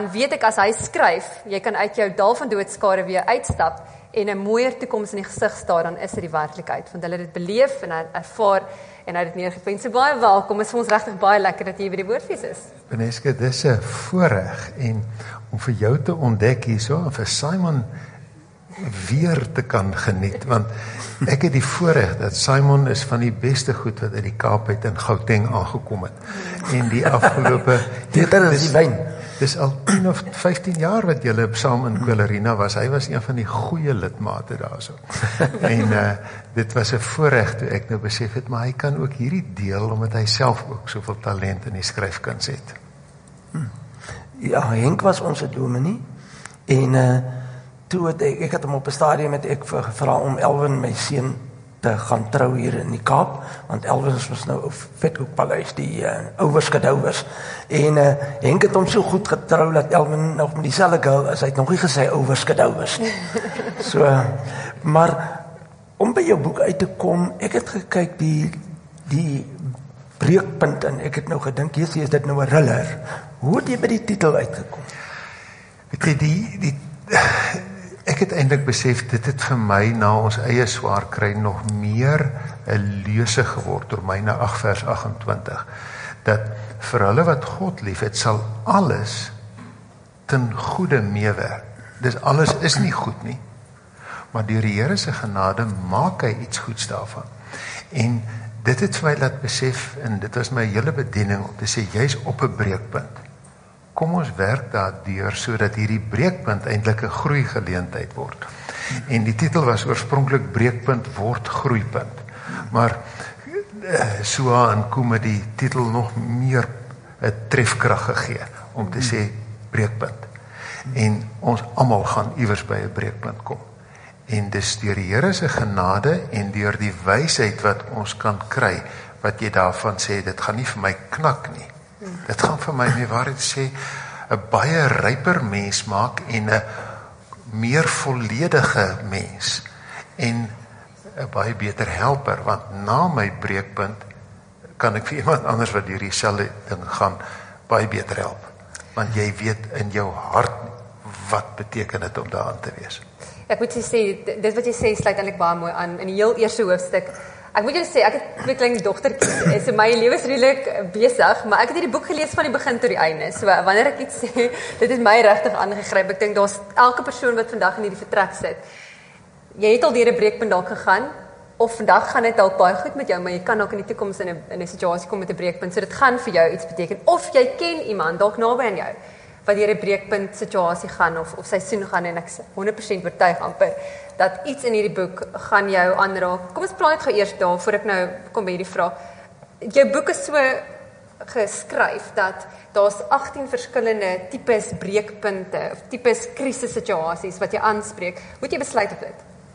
weet ek as hy skryf, jy kan uit jou dal van doodskare weer uitstap en 'n mooier toekoms in die gesig staar, dan is dit die werklikheid, want hulle het dit beleef en ervaar en hy het dit neergepen. So baie welkom, is vir ons regtig baie lekker dat jy by die Woordfees is. Beneske, dis 'n voorreg en om vir jou te ontdek hierso en vir Simon weer te kan geniet, want ek het die voorreg dat Simon is van die beste goed wat uit die Kaap uit in Gauteng aangekom het. En die afgelope dis al 10 of 15 jaar wat julle saam in Kwillerina was. Hy was een van die goeie lidmate daarso. En dit was 'n voorreg toe ek nou besef het, maar hy kan ook hierdie deel omdat hy self ook soveel talent in die skryfkuns het. Ja, Henk was ons dominee en toe het ek het hom op 'n stadium gevra om Elwin, my seun, te gaan trou hier in die Kaap, want Elwin was nou op Vetkoekpaleis, die ouwerskadouwers. En Henk het hom so goed getrou dat Elwin nog met dieselfde girl is, hy het nog nie gesê ouwerskadouwers. So, maar om by jou boek uit te kom, ek het gekyk die breekpunt en ek het nou gedink, is dit nou 'n thriller. Hoe het jy by die titel uitgekom? Weet jy, ek het eintlik besef, dit het vir my na ons eie swaar kry nog meer 'n lese geword door my na 8 vers 28, dat vir hulle wat God lief het, sal alles ten goeie meewerk. Dus alles is nie goed nie, maar deur die Here se genade maak hy iets goeds daarvan. En dit het vir my laat besef, en dit was my hele bediening om te sê, jy's op 'n breekpunt. Kom ons werk daardeur sodat hierdie breekpunt eintlik 'n groeigeleentheid word. En die titel was oorspronklik Breekpunt word groeipunt. Maar Sua en Koem het die titel nog meer 'n trefkrag gegee om te sê breekpunt. En ons almal gaan iewers by 'n breekpunt kom. En dis deur die Here se genade en deur die wysheid wat ons kan kry, wat jy daarvan sê, dit gaan nie vir my knak nie. Dit gaan vir my nie waarheid sê 'n baie ryper mens maak en 'n meer volledige mens en 'n baie beter helper, want na my breekpunt kan ek vir iemand anders wat deur dieselfde ding gaan baie beter help, want jy weet in jou hart wat beteken dit om daaraan te wees. Ek moet sê, dit wat jy sê sluit eintlik baie mooi aan in die heel eerste hoofstuk. Ek moet julle sê, ek het 2 klein dogtertjies, so my lewe is redelik besig, maar ek het hierdie boek gelees van die begin tot die einde. So wanneer ek iets sê, dit het my regtig aangegryp. Ek dink daar's elke persoon wat vandag in hierdie vertrek sit. Jy het al deur 'n breekpunt dalk gegaan, of vandag gaan dit dalk baie goed met jou, maar jy kan ook in die toekoms in 'n situasie kom met 'n breekpunt. So dit gaan vir jou iets beteken. Of jy ken iemand dalk naby aan jou wat deur 'n breekpunt situasie gaan of seisoen gaan, en ek is 100% oortuig amper dat iets in hierdie boek gaan jou aanraak. Kom ons praat net gou eers daar voor ek nou kom by hierdie vraag. Jou boek is so geskryf dat daar's 18 verskillende tipes breekpunte of tipes krisissituasies wat jy aanspreek. Hoe het jy besluit op dit?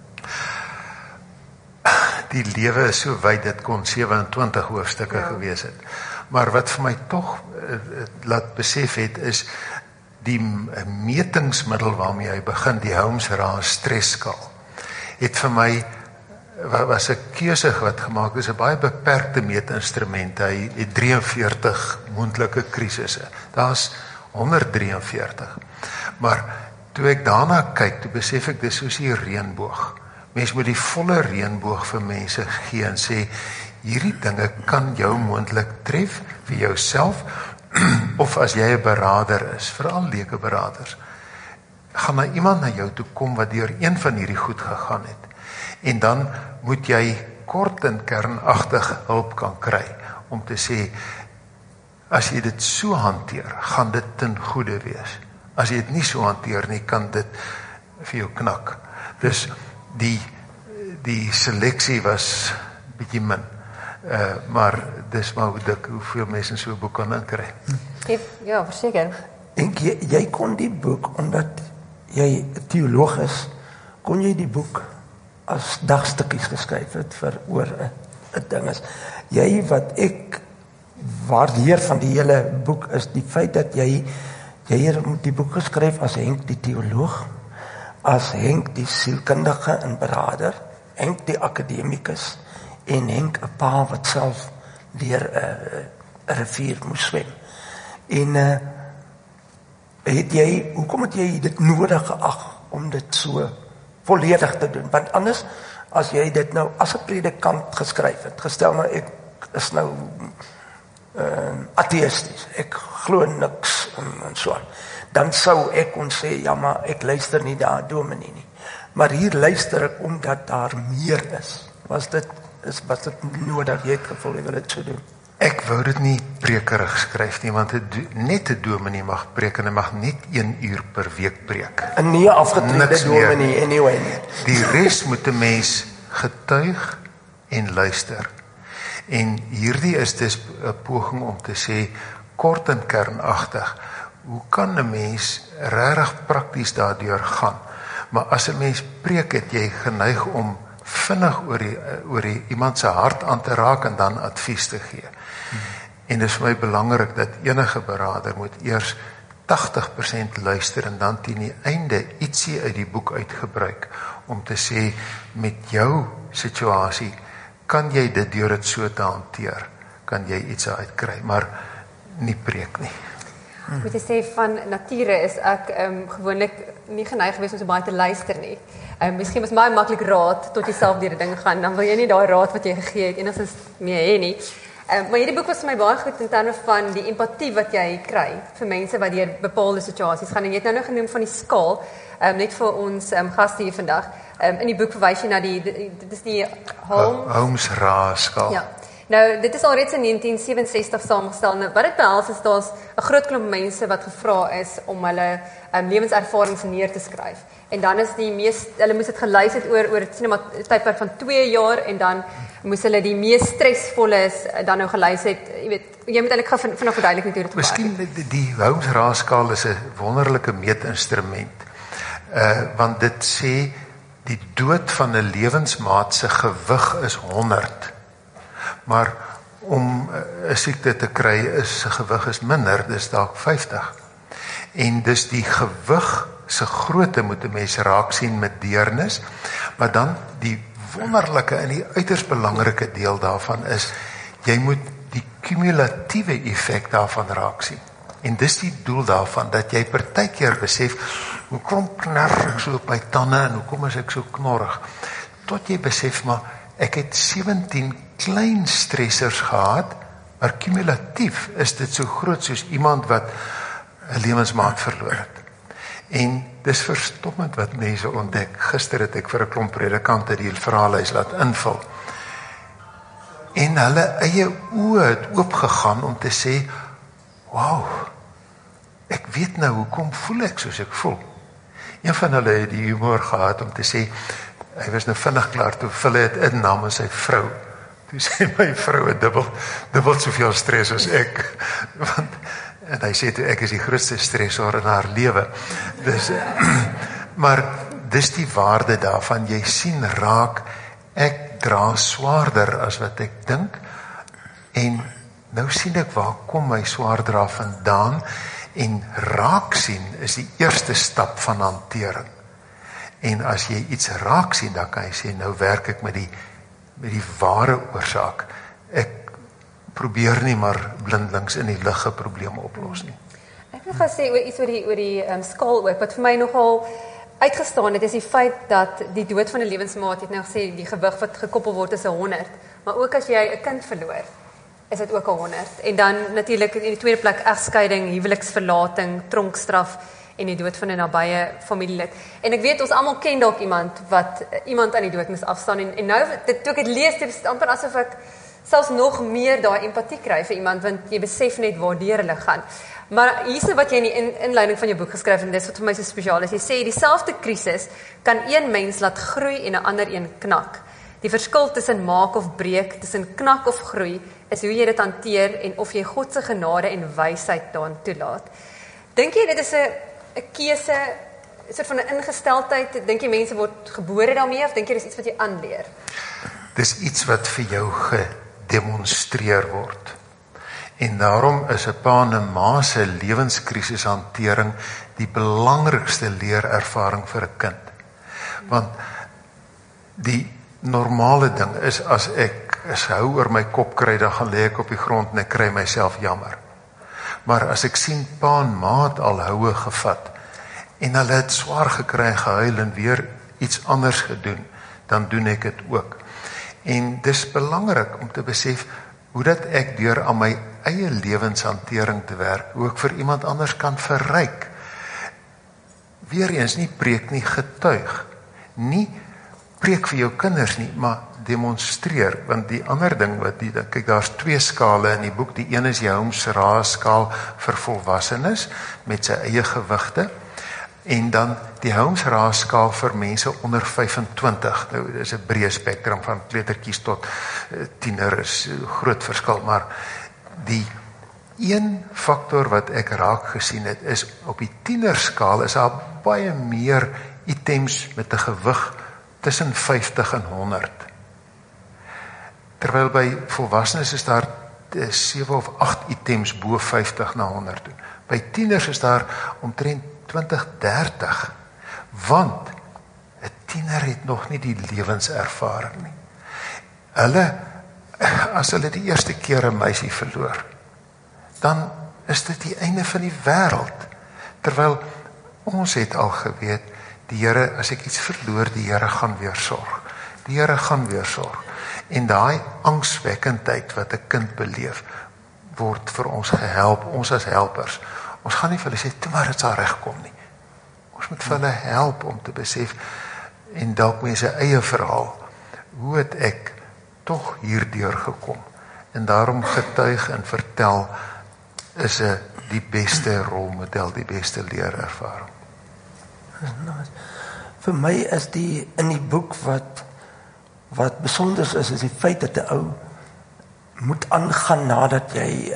Die lewe is so wyd, dit kon 27 hoofstukke gewees het. Maar wat vir my tog laat besef het, is die metingsmiddel waarmee hy begin, die Holmes-Rahe stresskaal, het vir my, was 'n keuse wat gemaak is, 'n baie beperkte meetinstrument. Hy het 43 moontlike krisisse. Daar's 143. Maar toe ek daarna kyk, toe besef ek, dis soos die reënboog. Mens moet die volle reënboog vir mense gee en sê, hierdie dinge kan jou moontlik tref vir jouself, of as jy 'n beraader is, veral leuke beraders, gaan daar iemand na jou toe kom wat deur een van hierdie goed gegaan het. En dan moet jy kort en kernagtig hulp kan kry, om te sê, as jy dit so hanteer, gaan dit ten goeie wees. As jy dit nie so hanteer nie, kan dit vir jou knak. Dus die seleksie was bietjie min. Maar dis maar hoeveel mense in so 'n boek kan inkry. Ja, verseker. En jy kon die boek, omdat jy 'n teoloog is, kon jy die boek as dagstukkies geskryf het vir oor 'n ding is. Jy wat ek waardeer van die hele boek is die feit dat jy het die boek geskryf as Henk die teoloog, as Henk die sielkundige en beraader, Henk die akademikus en Henk 'n pa wat self deur 'n rivier moes swem. En hoekom het jy dit nodig geag om dit so volledig te doen? Want anders, as jy dit nou as 'n predikant geskryf het, gestel nou ek is nou ateïsties, ek glo niks en so, dan sou ek kon sê, ja maar ek luister nie daar dominee nie. Maar hier luister ek omdat daar meer is. Was dit nodig, jy het gevoel, jy wil dit so doen? Ek wou dit nie prekerig skryf nie, want net 'n dominee mag preek en hy mag net 1 uur per week preek. En nie afgetrede dominee, anyway nie. Die res moet 'n mens getuig en luister. En hierdie is dus 'n poging om te sê, kort en kernagtig, hoe kan 'n mens regtig prakties daardeur gaan? Maar as 'n mens preek, het jy geneig om vinnig oor iemand se hart aan te raak en dan advies te gee. En dit is vir my belangrik dat enige beraader moet eers 80% luister en dan teen die einde ietsie uit die boek uitgebruik om te sê, met jou situasie kan jy dit deur dit so te hanteer, kan jy iets uitkry, maar nie preek nie. Moet jy sê, van nature is ek gewoonlik nie geneig gewees om so baie te luister nie. Miskien was baie maklik raad tot jy self deur die ding gaan, dan wil jy nie daai raad wat jy gegee het enigstens meer hê nie. Maar hierdie boek was vir my baie goed in terme van die empatie wat jy kry vir mense wat deur bepaalde situasies gaan. En jy het nou genoem van die skaal, net vir ons gaste hier vandag. In die boek verwys jy na dit is die Holmes-Rae-skaal. Ja. Nou, dit is alreeds in 1967 saamgestel. Nou, wat dit behels is, daar's 'n groot klomp mense wat gevra is om hulle lewenservarings neer te skryf. En dan is hulle moes dit gelys het oor 'n tydperk van 2 jaar en dan moes hulle die mees stresvolle dan nou gelys het. Jy weet, jy moet eintlik vinnig verduidelik hoe dit werk. Miskien die Holmes-Rae-skaal is 'n wonderlike meetinstrument. Want dit sê die dood van 'n lewensmaat se gewig is 100. Maar om 'n siekte te kry is se gewig is minder, dis dalk 50. En dis die gewig se grootte moet 'n mens raak sien met deernis, maar dan die wonderlike en die uiters belangrike deel daarvan is, jy moet die kumulatiewe effek daarvan raak sien. En dis die doel daarvan, dat jy partykeer besef, hoekom knerf ek so op my tande en hoekom is ek so knorrig? Tot jy besef, maar ek het 17 klein stressors gehad, maar kumulatief is dit so groot soos iemand wat 'n lewensmaat verloor het. En dis verstommend wat mense ontdek. Gister het ek vir 'n klomp predikante die verhaalhuis laat invul. En hulle eie oë het oopgegaan om te sê, wow, ek weet nou hoekom voel ek soos ek voel. Een van hulle het die humor gehad om te sê, hy was nou vinnig klaar toe vul hy het in namens sy vrou. Toe sê my vrou het dubbel soveel stres as ek. En hy sê toe, ek is die grootste stressor in haar lewe. Dus, maar dis die waarde daarvan, jy sien raak, ek dra swaarder as wat ek dink, en nou sien ek waar kom my swaardra vandaan, en raak sien is die eerste stap van hantering. En as jy iets raak sien, dan kan jy sê, nou werk ek met die ware oorsaak. Ek probeer nie maar blindelings in die lig 'n probleem oplos nie. Ek wil gaan sê iets oor die skaal ook, wat vir my nogal uitgestaan het, is die feit dat die dood van 'n lewensmaat, het nou gesê, die gewig wat gekoppel word is 100, maar ook as jy 'n kind verloor, is dit ook 100. En dan natuurlik in die tweede plek egskeiding, huweliksverlating, tronkstraf en die dood van 'n nabye familielid. En ek weet ons almal ken dalk iemand wat iemand aan die dood moes afstaan en nou toe ek dit lees, dit is amper asof ek selfs nog meer daai empatie kry vir iemand, want jy besef net waardeur hulle gaan. Maar hier's wat jy in die inleiding van jou boek geskryf en dis wat vir my so spesiaal is. Jy sê dieselfde krisis kan een mens laat groei en 'n ander een knak. Die verskil tussen maak of breek, tussen knak of groei, is hoe jy dit hanteer en of jy God se genade en wysheid daarin toelaat. Dink jy dit is 'n keuse, 'n soort van 'n ingesteldheid? Dink jy mense word gebore daarmee of dink jy dis iets wat jy aanleer? Dis iets wat vir jou gedemonstreer word. En daarom is 'n pa en 'n ma se lewenskrisishantering die belangrikste leerervaring vir 'n kind. Want die normale ding is, as ek hou oor my kop kry, dan gaan lê ek op die grond en ek kry myself jammer. Maar as ek sien pa en ma het al houe gevat en hulle het swaar gekry, gehuil en weer iets anders gedoen, dan doen ek dit ook. En dis belangrik om te besef hoe dat ek deur aan my eie lewenshantering te werk, hoe ek vir iemand anders kan verryk. Weereens nie preek nie, getuig. Nie preek vir jou kinders nie, maar demonstreer, want die ander ding wat kyk, daar's 2 skale in die boek, die een is die Holmes-Rahe skaal vir volwassenes, met sy eie gewigte, en dan die Holmes-Rahe skaal vir mense onder 25, nou dis 'n breë spektrum van kleutertjies tot tiener is groot verskil, maar die een faktor wat ek raak gesien het, is op die tienerskaal is daar baie meer items met 'n gewig tussen 50 en 100. Terwyl by volwassenes is daar 7 of 8 items bo 50 na 100 toe. By tieners is daar omtrent 20, 30, want 'n tiener het nog nie die lewenservaring nie. As hulle die eerste keer 'n meisie verloor, dan is dit die einde van die wêreld. Terwyl ons het al geweet, die Here, as ek iets verloor, die Here gaan weer sorg. Die Here gaan weer sorg. En daai angswekkendheid wat 'n kind beleef, word vir ons gehelp, ons as helpers. Ons gaan nie vir hulle sê, toe maar dit sal regkom nie. Ons moet vir hulle help om te besef, en dalk met sy eie verhaal, hoe het ek tog hierdeur gekom? En daarom getuig en vertel is die beste rolmodel, die beste leerervaring. Vir my is in die boek wat besonder is die feit dat 'n ou moet aangaan nadat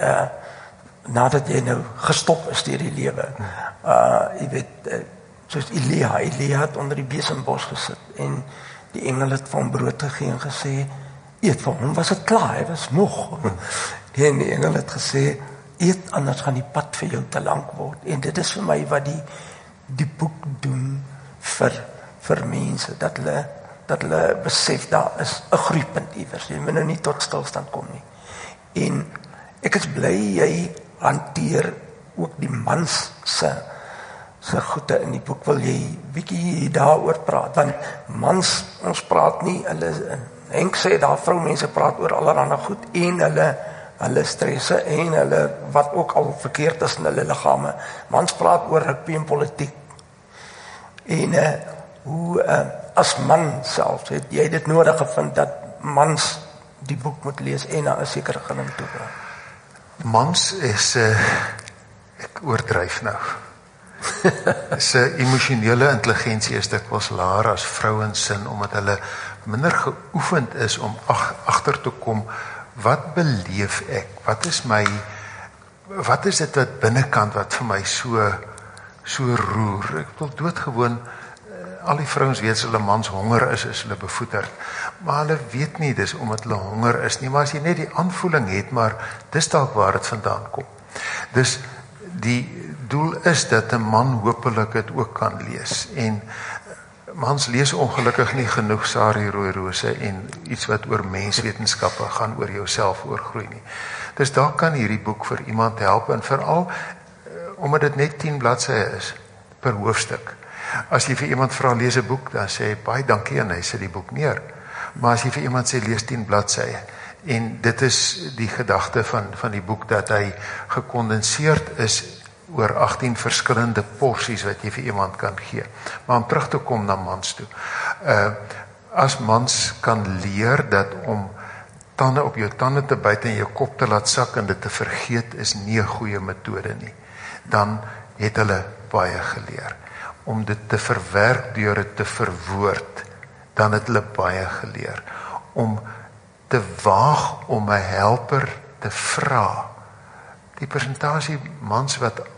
jy nou gestop is deur die lewe. Jy weet, soos Elia het onder die besembos gesit en die engel het vir hom brood gegee en gesê, eet. Vir hom was dit klaar, hy was moeg. En die engel het gesê, eet, anders gaan die pad vir jou te lank word. En dit is vir my wat die boek doen vir mense, dat hulle besef, daar is 'n groeipunt iewers. Jy moet nou nie tot stilstand kom nie. En ek is bly jy hanteer ook die mans se goede in die boek. Wil jy bietjie daaroor praat? Want mans, ons praat nie, Henk sê daar vroumense praat oor allerlei goed en hulle stresse en hulle wat ook al verkeerd is in hulle liggame. Mans praat oor rugby en politiek. En hoe as man self, het jy dit nodig gevind dat mans die boek moet lees en na 'n sekere geling toe gaan? Mans is, ek oordryf nou, se emosionele intelligensie is dikwels laer as vrouens sin, omdat hulle minder geoefend is om agter te kom, wat beleef ek, wat is dit wat binnekant wat vir my so roer. Ek wil doodgewoon, al die vrouens weet, as hulle mans honger is hulle bevoederd, maar hulle weet nie, dis omdat hulle honger is nie, maar as jy net die aanvoeling het, maar dis dalk waar het vandaan kom. Dus die doel is dat 'n man hopelik het ook kan lees, en mans lees ongelukkig nie genoeg Sari Rooirose en iets wat oor menswetenskappe gaan, oor jouself oorgroei nie. Dus daar kan hierdie boek vir iemand help, en veral omdat dit net 10 bladsye is per hoofstuk. As jy vir iemand vra lees 'n boek, dan sê hy baie dankie en hy sit die boek neer. Maar as jy vir iemand sê lees 10 bladsye, en dit is die gedagte van die boek, dat hy gekondenseerd is oor 18 verskillende porsies wat jy vir iemand kan gee. Maar om terug te kom na mans toe. As mans kan leer dat om tande op jou tande te byt en jou kop te laat sak en dit te vergeet is nie 'n goeie metode nie, dan het hulle baie geleer. Om dit te verwerk deur dit te verwoord, dan het hulle baie geleer. Om te waag om 'n helper te vra. Die persentasie mans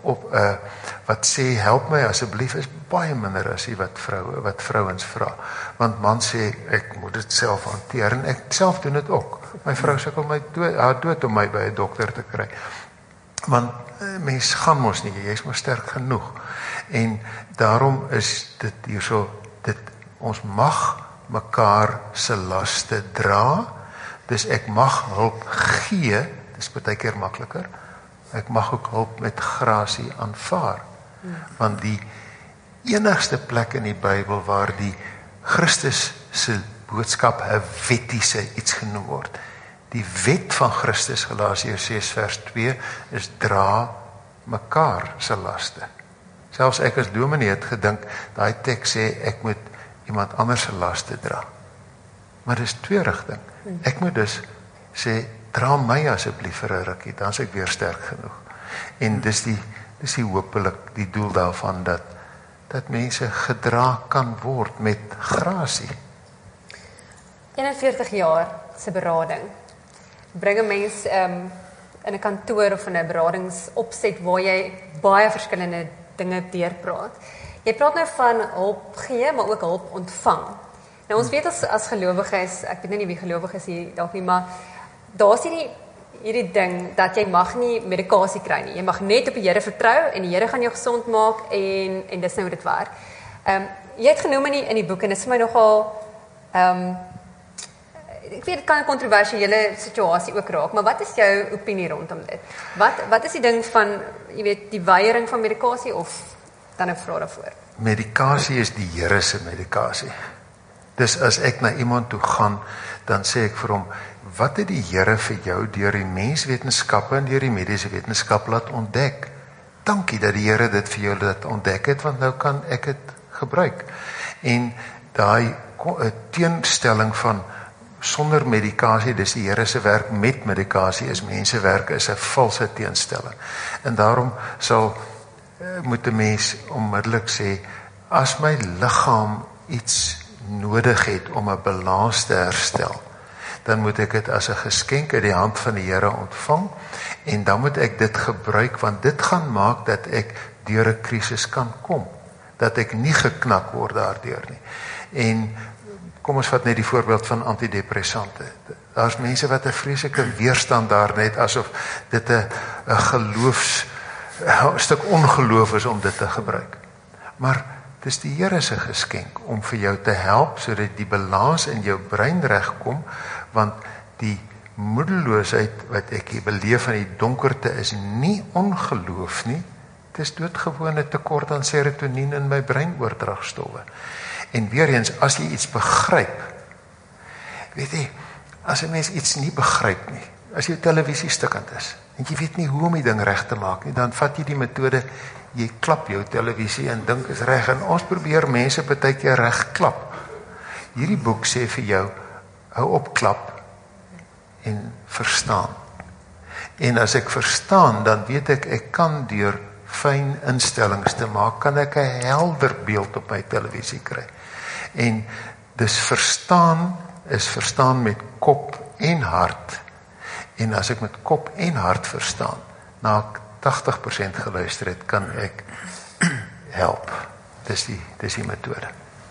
wat sê help my asseblief is baie minder as die wat vrouens vra. Want mans sê ek moet dit self hanteer, en ek self doen dit ook. My vrou sukkel haar dood om my by 'n dokter te kry. Want mens gaan mos nie, jy is maar sterk genoeg. En daarom is dit hierso, ons mag mekaar se laste dra. Dus ek mag hulp gee, dis baie keer makliker, ek mag ook hulp met grasie aanvaar. Want die enigste plek in die Bybel waar die Christus se boodskap 'n wettiese iets genoem word. Die wet van Christus, Galasiërs 6 vers 2, is dra mekaar se laste. Selfs ek as dominee het gedink, daai teks sê ek moet iemand anders se laste dra. Maar dis twee rigting. Ek moet dus sê, dra my asseblief vir 'n rukkie, dan is ek weer sterk genoeg. En dis die hopelik die doel daarvan dat mense gedra kan word met grasie. 41 jaar se berading. Bring 'n mens in 'n kantoor of in 'n beradingsopset waar jy baie verskillende dinge deurpraat. Jy praat nou van hulp gee, maar ook hulp ontvang. Nou ons weet as gelowiges, ek weet nie wie gelowig is hier dalk nie, maar daar's hierdie ding dat jy mag nie medikasie kry nie. Jy mag net op die Here vertrou en die Here gaan jou gesond maak en dis nou hoe dit werk. Jy het genoem in die boek en dit is vir my nogal ek weet dit kan 'n kontroversiële situasie ook raak, maar wat is jou opinie rondom dit? Wat is die ding van, jy weet, die weiering van medikasie of dan 'n vraag daarvoor? Medikasie is die Here se medikasie. Dus as ek na iemand toe gaan, dan sê ek vir hom, wat het die Here vir jou deur die menswetenskappe en deur die mediese wetenskap laat ontdek? Dankie dat die Here dit vir jou laat ontdek het, want nou kan ek dit gebruik. En daai teenstelling van sonder medikasie, dis die Here se werk, met medikasie is mensewerk, is 'n valse teenstelling. En daarom moet 'n mens onmiddellik sê, as my liggaam iets nodig het om 'n balans te herstel, dan moet ek dit as 'n geskenk uit die hand van die Here ontvang, en dan moet ek dit gebruik, want dit gaan maak dat ek deur 'n krisis kan kom, dat ek nie geknak word daardeur nie. En kom ons vat net die voorbeeld van antidepressante. Daar's mense wat 'n vreeslike weerstand daar net, asof dit 'n stuk ongeloof is om dit te gebruik. Maar dis die Here se geskenk om vir jou te help, sodat die balans in jou brein regkom, want die moedeloosheid wat ek hier beleef in die donkerte is nie ongeloof nie, dit is doodgewone tekort aan serotonien in my breinoordragstowwe. En weer eens, as jy iets begryp, weet jy, as 'n mens iets nie begryp nie, as jou televisie stukkend is, en jy weet nie hoe om die ding reg te maak nie, dan vat jy die metode, jy klap jou televisie en dink is reg, en ons probeer mense partykeer reg klap. Hierdie boek sê vir jou, hou op klap en verstaan. En as ek verstaan, dan weet ek kan deur fyn instellings te maak, kan ek 'n helder beeld op my televisie kry. En dis verstaan is verstaan met kop en hart. En as ek met kop en hart verstaan, na ek 80% geluister het, kan ek help. Dis die metode.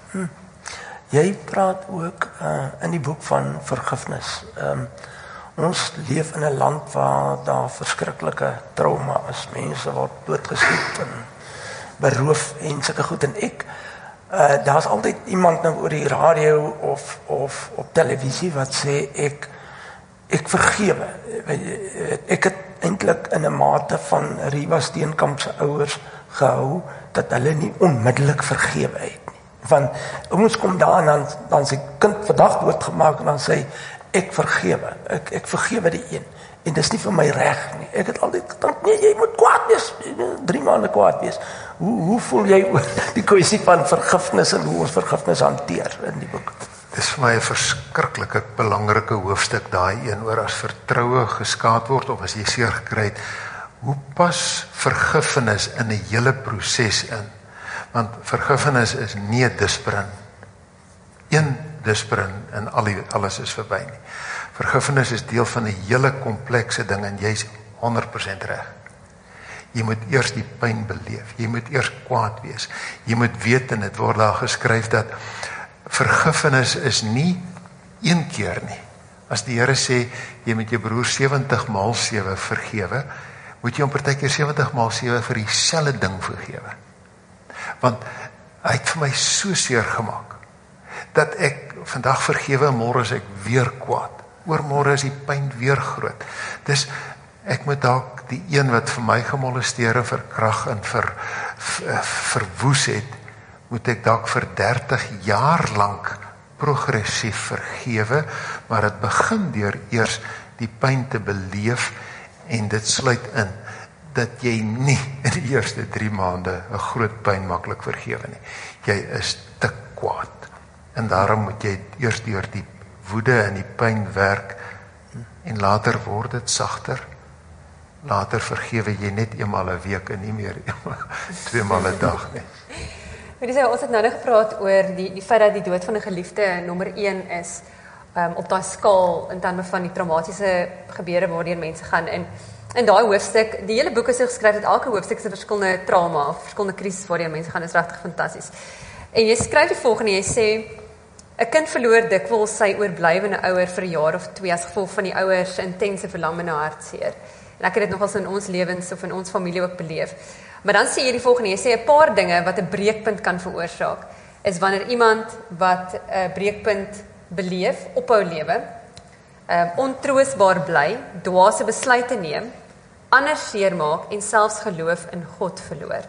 Jy praat ook in die boek van vergifnis. Ons leef in 'n land waar daar verskriklike trauma is. Mense word doodgeskiet en beroof en sulke goed. En daar's altyd iemand nou oor die radio of op televisie wat sê ek vergewe. Ek het eintlik in 'n mate van Riva Steenkamp se ouers gehou dat hulle nie onmiddellik vergewe het nie. Want ons kom daar en dan sy kind vandag doodgemaak en dan sê ek vergewe. Ek vergewe die een. En dis nie vir my reg nie. Ek het altyd gedink, nee, jy moet kwaad wees. 3 maande kwaad wees. Hoe voel jy oor die kwessie van vergifnis en hoe ons vergifnis hanteer in die boek? Dis vir my 'n verskriklike belangrike hoofstuk, daai een oor as vertroue geskaad word of as jy seer gekry het. Hoe pas vergifnis in 'n hele proses in? Want vergifnis is nie 'n disprin. Een disprin en alles is verby nie. Vergifnis is deel van 'n hele komplekse ding en jy's 100% reg. Jy moet eers die pyn beleef. Jy moet eers kwaad wees. Jy moet weet, en dit word daar geskryf dat vergifnis is nie een keer nie. As die Here sê jy moet jou broer 70 maal 7 vergewe, moet jy hom partykeer 70 maal 7 vir dieselfde ding vergewe. Want hy het vir my so seer gemaak dat ek vandag vergewe en môre is ek weer kwaad. Oormôre is die pyn weer groot. Dis Ek moet dalk die een wat vir my gemolesteer en verkrag en verwoes het, moet ek dalk vir 30 jaar lank progressief vergewe, maar het begin deur eers die pyn te beleef, en dit sluit in dat jy nie in die eerste 3 maande 'n groot pyn maklik vergewe nie. Jy is te kwaad. En daarom moet jy eers deur die woede en die pyn werk, en later word dit sagter. Later vergewe jy net eenmal 'n week en nie meer 2 maal 'n dag nie. Ons het nou net gepraat oor die feit dat die dood van 'n geliefde nommer 1 is, op daai skaal in terme van die traumatiese gebeure waardeur mense gaan. En in daai hoofstuk, die hele boek is so geskryf dat elke hoofstuk is 'n verskillende trauma of verskillende krisis waardeur mense gaan, is regtig fantasties. En jy skryf die volgende, jy sê, 'n kind verloor dikwels sy oorblywende ouer vir 'n jaar of 2 as gevolg van die ouers se intense verlammende hartseer. En ek het dit nogals in ons lewens of in ons familie ook beleef. Maar dan sê jy die volgende, jy sê 'n paar dinge wat 'n breekpunt kan veroorsaak, is wanneer iemand wat 'n breekpunt beleef, ophou lewe, ontroosbaar bly, dwaase besluite neem, ander seermaak en selfs geloof in God verloor.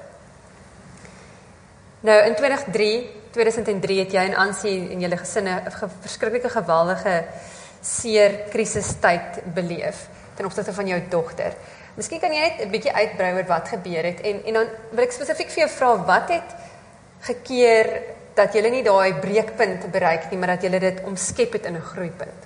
Nou in 2003 het jy en Ansie en julle gesinne 'n verskriklike geweldige seer krisistyd beleef ten opsigte van jou dogter. Miskien kan jy net 'n bietjie uitbrei oor wat gebeur het, en dan wil ek spesifiek vir jou vra, wat het gekeer dat julle nie daai breekpunt bereik nie, maar dat julle dit omskep het in 'n groeipunt?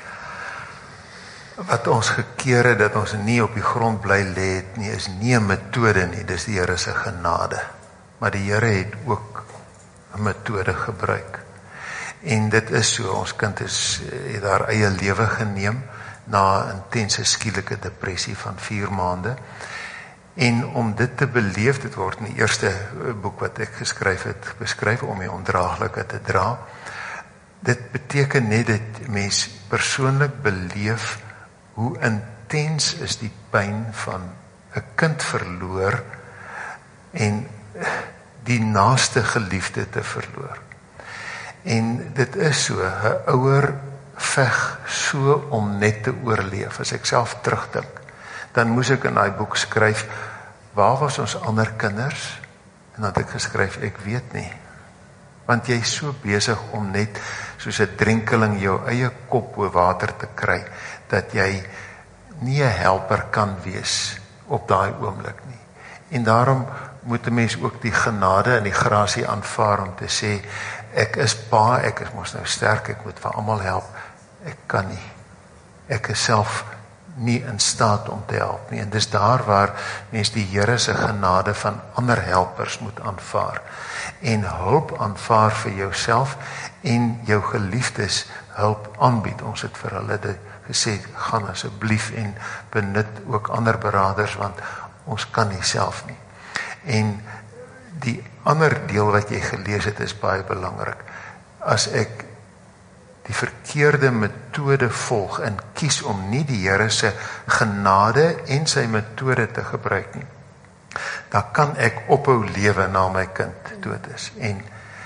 Wat ons gekeer het dat ons nie op die grond bly lê het nie, is nie 'n metode nie, dis die Here se genade. Maar die Here het ook 'n metode gebruik. En dit is so, ons kind het haar eie lewe geneem na 'n intense skielike depressie van 4 maande. En om dit te beleef, dit word in die eerste boek wat ek geskryf het, beskryf om die ondraaglike te dra. Dit beteken net dat mens persoonlik beleef hoe intens is die pyn van 'n kind verloor en die naaste geliefde te verloor. En dit is so, 'n ouer veg so om net te oorleef. As ek self terugdink, dan moes ek in daai boek skryf, waar was ons ander kinders? En dan het ek geskryf, ek weet nie. Want jy is so besig om net soos 'n drenkeling jou eie kop bo water te kry, dat jy nie 'n helper kan wees op daai oomblik nie. En daarom moet 'n mens ook die genade en die grasie aanvaar om te sê, ek is pa, ek is mos nou sterk, ek moet vir almal help. Ek kan nie. Ek is self nie in staat om te help nie. En dis daar waar mens die Here se genade van ander helpers moet aanvaar. En hulp aanvaar vir jouself en jou geliefdes hulp aanbied. Ons het vir hulle gesê, gaan asseblief en benut ook ander beraders, want ons kan nie self nie. En die ander deel wat jy gelees het is baie belangrik. As ek die verkeerde metode volg en kies om nie die Here se genade en sy metode te gebruik nie, dan kan ek ophou lewe na my kind dood is. En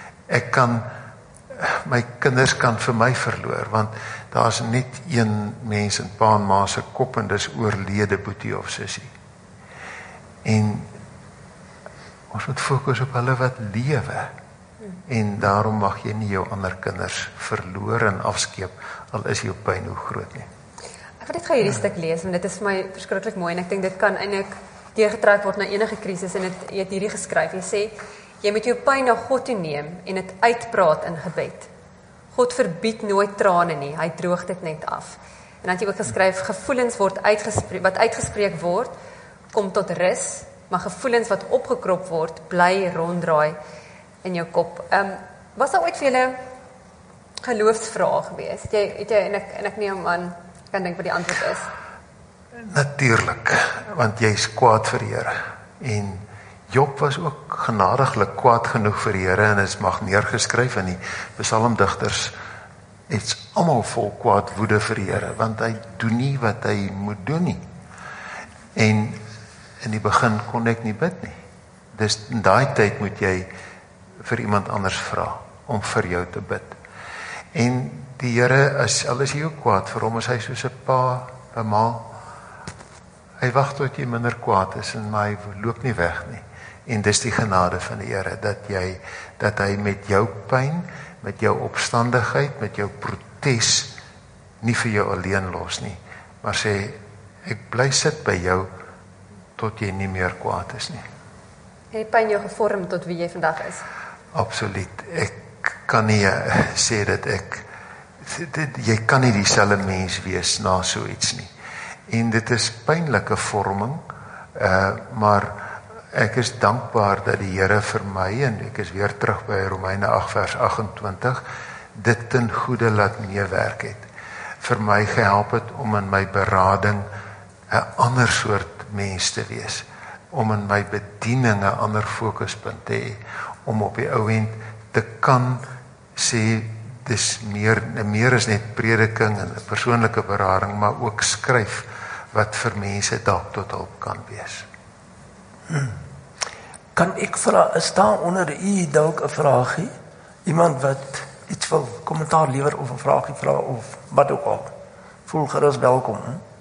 my kinders kan vir my verloor, want daar's net een mens in pa en ma se kop en dis oorlede boetie of sussie. En ons moet fokus op hulle wat lewe. En daarom mag jy nie jou ander kinders verloor en afskeep, al is jou pyn hoe groot nie. Ek wil net gou hierdie stuk lees, want dit is vir my verskriklik mooi, en ek dink dit kan eintlik deurgetrek word na enige krisis, en jy het hierdie geskryf, jy sê, jy moet jou pyn na God toe neem, en dit uitpraat in gebed. God verbied nooit trane nie, hy droog dit net af. En dan het jy ook geskryf, gevoelens wat uitgespreek word, kom tot rus, maar gevoelens wat opgekrop word, bly ronddraai in jou kop. Was daar ooit vir julle geloofsvrae gewees? En ek neem aan, kan dink wat die antwoord is. Natuurlik, want jy is kwaad vir die Here. En Job was ook genadiglik kwaad genoeg vir die Here, en is mag neergeskryf in die psalmdigters, het almal vol kwaad woede vir die Here, want hy doen nie wat hy moet doen nie. En in die begin kon ek nie bid nie. Dus in daai tyd moet jy vir iemand anders vra om vir jou te bid. En die Here, al is jy ook kwaad vir hom, is hy soos 'n pa, 'n ma, Hy wag tot jy minder kwaad is en maar hy loop nie weg nie. En dis die genade van die Here dat hy met jou pyn, met jou opstandigheid, met jou protes nie vir jou alleen los nie, maar sê ek bly sit by jou tot jy nie meer kwaad is nie. Het pyn jou gevorm tot wie jy vandag is? Absoluut. Ek kan nie sê dat jy kan nie dieselfde mens wees na so iets nie. En dit is pynlike vorming, maar ek is dankbaar dat die Here vir my, en ek is weer terug by Romeine 8 vers 28, dit ten goeie laat meewerk het. Vir my gehelp het om in my berading 'n ander soort mens te wees, om in my bediening 'n ander fokuspunt te hê, om op die ou end te kan sê, dis meer is net prediking en 'n persoonlike berading, maar ook skryf wat vir mense dalk tot hulp kan wees. Kan ek vra, is daar onder u dalk 'n vraagie? Iemand wat iets wil kommentaar lewer of 'n vraagie vra of wat ook al? Voel gerus welkom.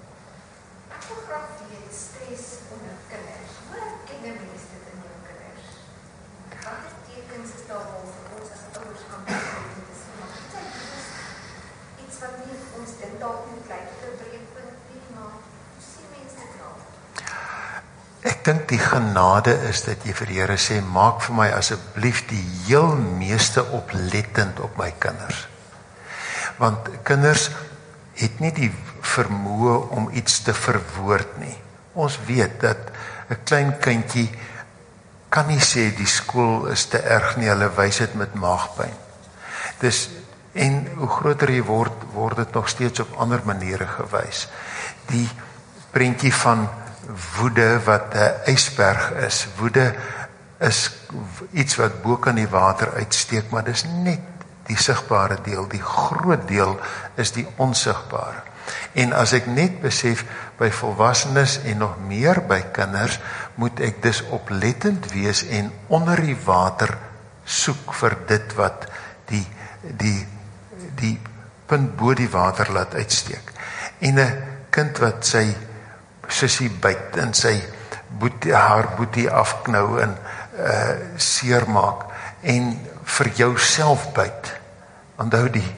Ek dink die genade is dat jy vir die Here sê, maak vir my asseblief die heel meeste oplettend op my kinders. Want kinders het nie die vermoë om iets te verwoord nie. Ons weet dat 'n klein kindjie kan nie sê die skool is te erg nie, hulle wys dit met maagpyn. En hoe groter jy word dit nog steeds op ander maniere gewys. Die prentjie van woede wat 'n ysberg is. Woede is iets wat bo kan die water uitsteek, maar dis net die sigbare deel. Die groot deel is die onsigbare. En as ek net besef by volwassenes en nog meer by kinders, moet ek dus oplettend wees en onder die water soek vir dit wat die punt bo die water laat uitsteek. En 'n kind wat sy sussie byt en sy haar boetie afknou en seermaak en vir jouself byt. Onthou 'n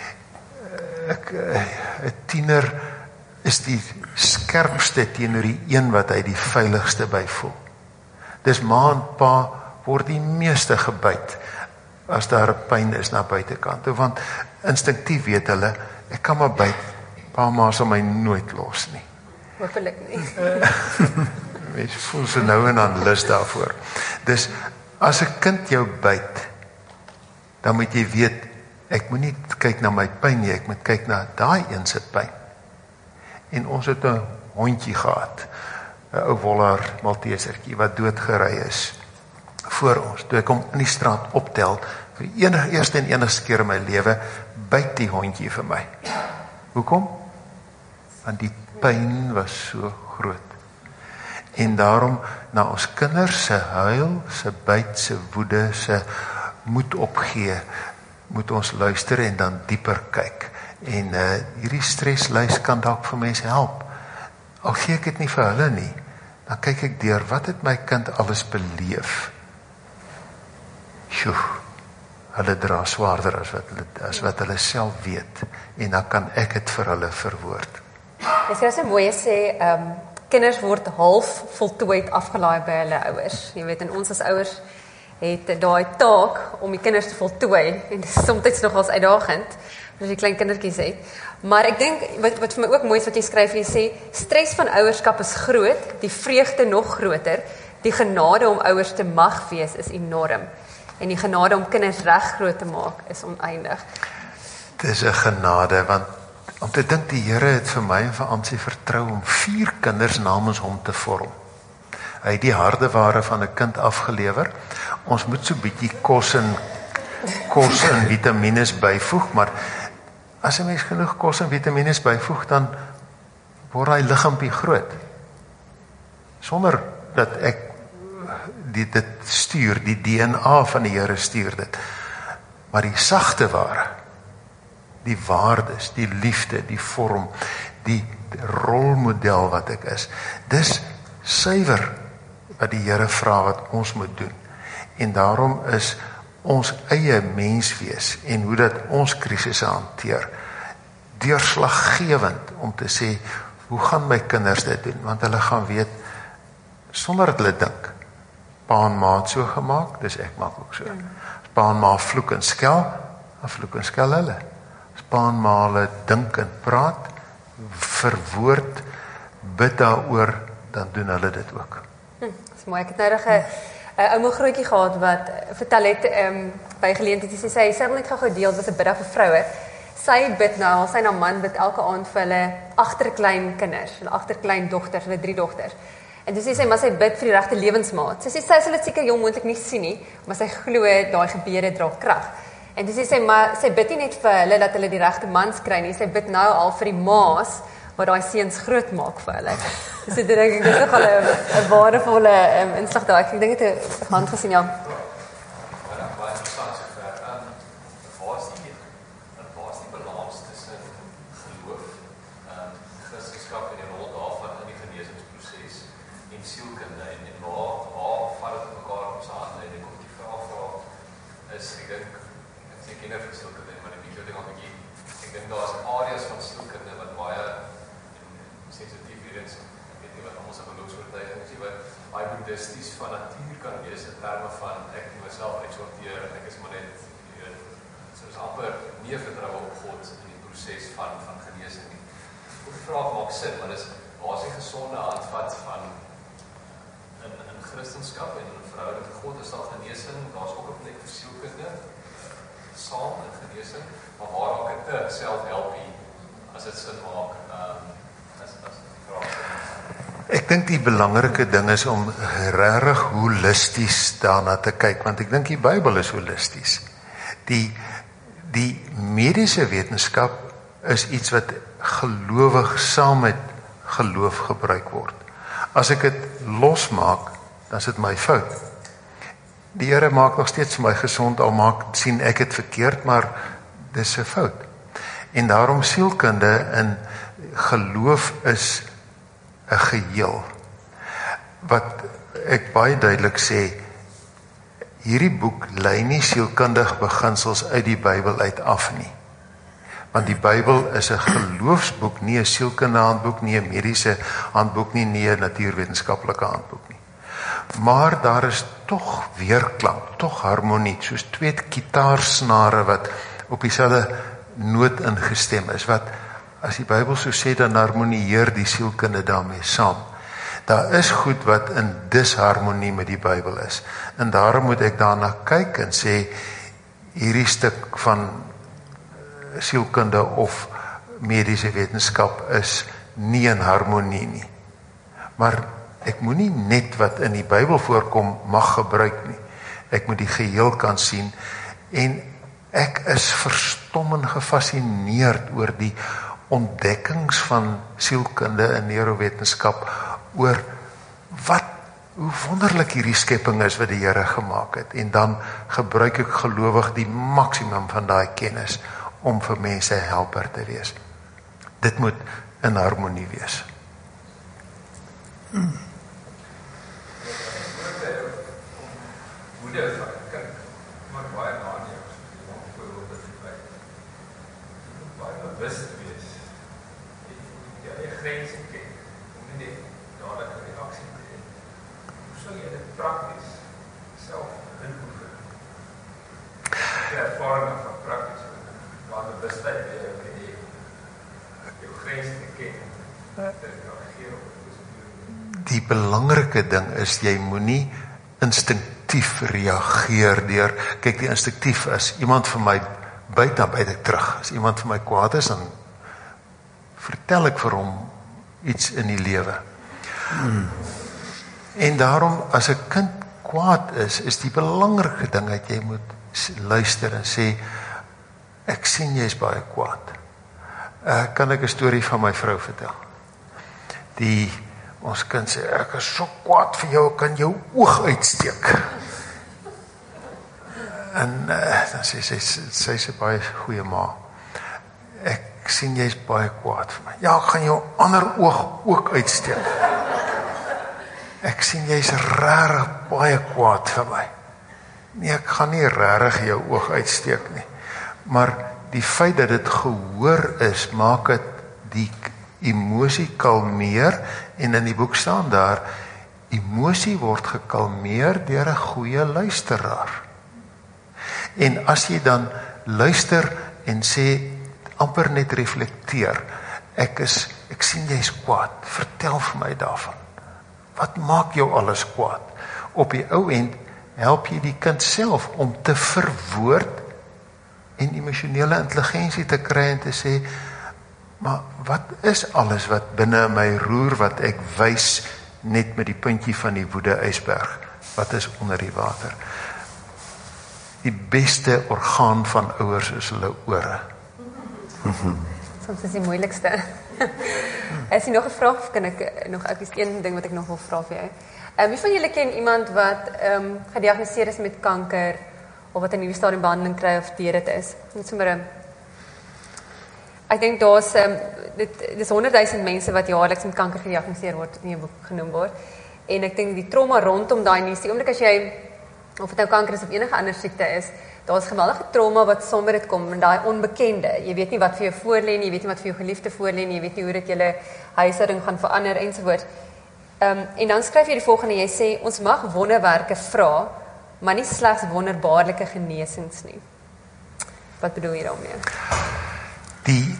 tiener is die skerpste teenoor die een wat hy die veiligste by voel. Dis ma en pa word die meeste gebyt as daar 'n pyn is na buitekant, want instinktief weet hulle, ek kan maar byt, pa ma sal my nooit los nie. Hoopelik nie. Mens voel so nou en dan lus daarvoor. Dus as 'n kind jou byt, dan moet jy weet, ek moet nie kyk na my pyn nie, ek moet kyk na daai een se pyn. En ons het 'n hondjie gehad, 'n ou Wollaar Maltesertjie wat doodgery is voor ons. Toe ek hom in die straat optel, vir die eerste en enigste keer in my lewe, byt die hondjie vir my. Hoekom? Want die pyn was so groot. En daarom na ons kinders se huil, se byt, se woede, se moed opgee, moet ons luister en dan dieper kyk. En hierdie streslys kan dalk vir mense help. Al gee ek dit nie vir hulle nie, dan kyk ek deur, wat het my kind alles beleef? Sjoe, hulle dra swaarder as wat hulle self weet, en dan kan ek dit vir hulle verwoord. Dis nou so mooi sê, kinders word half voltooid afgelaai by hulle ouers. Jy weet, en ons as ouers het daai taak om die kinders te voltooi, en dit is soms nogals uitdagend, as jy klein kindertjies het. Maar ek dink, wat vir my ook mooi is wat jy skryf, jy sê, stres van ouerskap is groot, die vreugde nog groter, die genade om ouers te mag wees is enorm, en die genade om kinders reg groot te maak is oneindig. Dis 'n genade, want om te dink die Here het vir my en vir Ansie vertrou om 4 kinders namens hom te vorm. Hy het die hardeware van 'n kind afgelewer. Ons moet so bietjie kos en vitamiene byvoeg, maar as 'n mens genoeg kos en vitamiene byvoeg, dan word hy liggaampie groot. Sonder dat ek dit stuur, die DNA van die Here stuur dit. Maar die sagte ware, die waardes, die liefde, die vorm, die rolmodel wat ek is. Dis suiwer wat die Here vra wat ons moet doen. En daarom is ons eie menswees en hoe dat ons krisisse hanteer, deurslaggewend om te sê, hoe gaan my kinders dit doen? Want hulle gaan weet, sonder dat hulle dink, pa en ma het so gemaak, dus ek maak ook so. As pa en ma vloek en skel, dan vloek en skel hulle. As pa en ma hulle dink en praat, verwoord, bid daaroor, dan doen hulle dit ook. Dat is mooi, ek het nou nog 'n ouma grootjie gehad wat vertel het by geleentheid, sy het net gou deel, was 'n biddag vir vroue. Sy bid nou, sy en haar man bid elke aand vir hulle agterklein kinders, hulle agterklein dogters, hulle 3 dogters. En toe sê sy, maar sy bid vir die regte lewensmaat. Sy sê, sy sal dit seker heel moontlik nie sien nie, maar sy glo daai gebede dra krag. En toe sê sy, maar sy bid nie net vir hulle dat hulle die regte mans kry nie, sy bid nou al vir die maas wat daai seuns groot maak vir hulle. Dus ek dink dit is nogal 'n waardevolle inslag daar. Ek dink dit 'n hand gesien, ja. Buddhisties van natuur kan wees in terme van ek myself uitsorteer en ek is maar net soos amper nie vertrou op God in die proses van genesing nie. Die vraag maak sin, maar dis waar is die gesonde handvat van in Christendom en in verhouding met God is daar genesing, daar's ook 'n plek vir sielkunde saam in genesing, maar waar raak dit te self-helpie as dit sin maak as die vraag. Ek dink die belangrike ding is om regtig holisties daarna te kyk, want ek dink die Bybel is holisties. Die mediese wetenskap is iets wat gelowig saam met geloof gebruik word. As ek dit losmaak, dan is dit my fout. Die Here maak nog steeds my gesond, al sien ek het verkeerd, maar dis 'n fout. En daarom sielkunde en geloof is 'n geheel. Wat ek baie duidelik sê, hierdie boek lei nie sielkundige beginsels uit die Bybel uit af nie. Want die Bybel is 'n geloofsboek, nie 'n sielkundige handboek, nie 'n mediese handboek nie, nie 'n natuurwetenskaplike handboek nie. Maar daar is tog weerklank, tog harmonie, soos 2 kitaarsnare wat op dieselfde noot ingestem is, wat as die Bybel so sê, dan harmonieer die sielkunde daarmee saam. Daar is goed wat in disharmonie met die Bybel is. En daarom moet ek daarna kyk en sê, hierdie stuk van sielkunde of mediese wetenskap is nie in harmonie nie. Maar ek moet nie net wat in die Bybel voorkom mag gebruik nie. Ek moet die geheel kan sien en ek is verstom en gefascineerd oor die ontdekkings van sielkunde en neurowetenskap oor hoe wonderlik hierdie skepping is wat die Here gemaak het. En dan gebruik ek gelowig die maksimum van daai kennis om vir mense helper te wees. Dit moet in harmonie wees. Die belangrike ding is, jy moenie instinktief reageer deur, kyk die instinktief is, iemand vir my byt, dan byt ek terug. As iemand vir my kwaad is, dan vertel ek vir hom iets in die lewe. En daarom, as 'n kind kwaad is die belangrike ding dat jy moet luister en sê, ek sien jy is baie kwaad. Kan ek 'n storie van my vrou vertel? Ons kind sê, ek is so kwaad vir jou, ek kan jou oog uitsteek. En dan sê sy is 'n baie goeie ma. Ek sien jy's baie kwaad vir my. Ja, ek gaan jou ander oog ook uitsteek. Ek sien jy's regtig baie kwaad vir my. Nee, ek gaan nie regtig jou oog uitsteek nie. Maar die feit dat dit gehoor is, maak dit die emosie kalmeer, en in die boek staan daar, emosie word gekalmeer deur 'n goeie luisteraar. En as jy dan luister en sê, amper net reflekteer, ek sien jy's kwaad, vertel vir my daarvan. Wat maak jou alles kwaad? Op die ou end help jy die kind self om te verwoord en emosionele intelligensie te kry en te sê, maar wat is alles wat binne my roer, wat ek wys net met die puntjie van die woede ysberg, wat is onder die water? Die beste orgaan van ouers is hulle ore. Soms is die moeilikste. Is hier nog 'n vraag, of kan ek nog een ding wat ek nog wil vra vir jou? Wie van julle ken iemand wat gediagnoseer is met kanker, of wat 'n nuwe stadium behandeling kry, of deur dit is? Net sommer ek dink daar's dis 100,000 mense wat jaarliks met kanker gediagnoseer word, in 'n boek genoem word. En ek dink die trauma rondom daai nuus, die oomblik as jy, of dit nou kanker is of enige ander siekte is, daar's geweldige trauma wat saam met dit kom, en daai onbekende. Jy weet nie wat vir jou voorlê nie, jy weet nie wat vir jou geliefde voorlê nie, jy weet nie hoe dit julle huishouding gaan verander ensovoorts. En dan skryf jy die volgende, jy sê, ons mag wonderwerke vra, maar nie slegs wonderbaarlike genesings nie. Wat bedoel jy daarmee? Die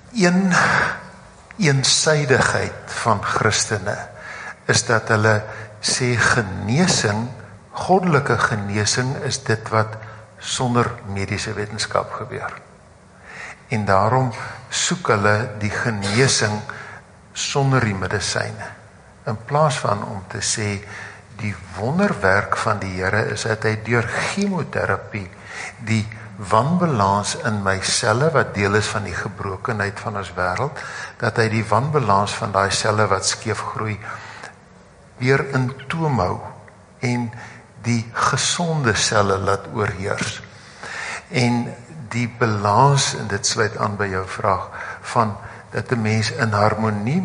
eensydigheid van Christene is dat hulle sê genesing, goddelike genesing is dit wat sonder mediese wetenskap gebeur. En daarom soek hulle die genesing sonder die medisyne. In plaas van om te sê, die wonderwerk van die Here is dat hy deur chemoterapie die wanbalans in my selle, wat deel is van die gebrokenheid van ons wêreld, dat hy die wanbalans van daai selle wat skeef groei, weer in toom hou en die gesonde selle laat oorheers. En die balans, en dit sluit aan by jou vraag, van dat 'n mens in harmonie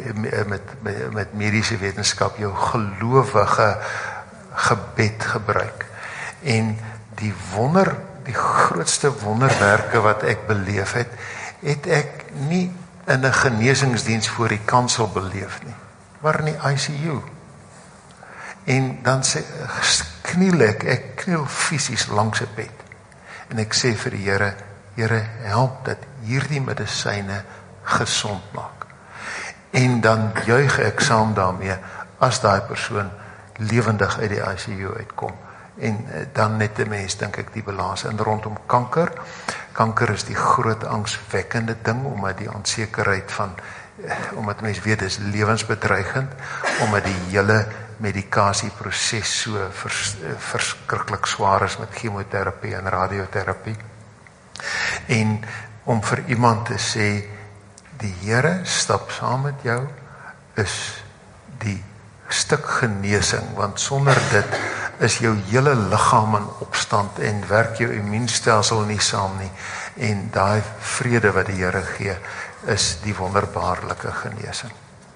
met mediese wetenskap jou gelowige gebed gebruik. En die grootste wonderwerke wat ek beleef het ek nie in 'n genesingsdiens voor die kansel beleef nie, maar in die ICU. En dan kniel ek kniel fisies langs 'n bed. En ek sê vir die Here, help dat hierdie medisyne gesond maak. En dan juig ek saam daarmee as daai persoon lewendig uit die ICU uitkom. En dan net 'n mens, dink ek, die balans. En rondom kanker. Kanker is die groot angswekkende ding, omdat die onsekerheid van, omdat mens weet, is lewensbedreigend, omdat die hele medikasieproses so verskriklik swaar is met chemoterapie en radioterapie. En om vir iemand te sê, die Here stap saam met jou, is die stuk genesing, want sonder dit is jou hele liggaam in opstand en werk jou immuunstelsel nie saam nie. En daai vrede wat die Here gee, is die wonderbaarlike genesing.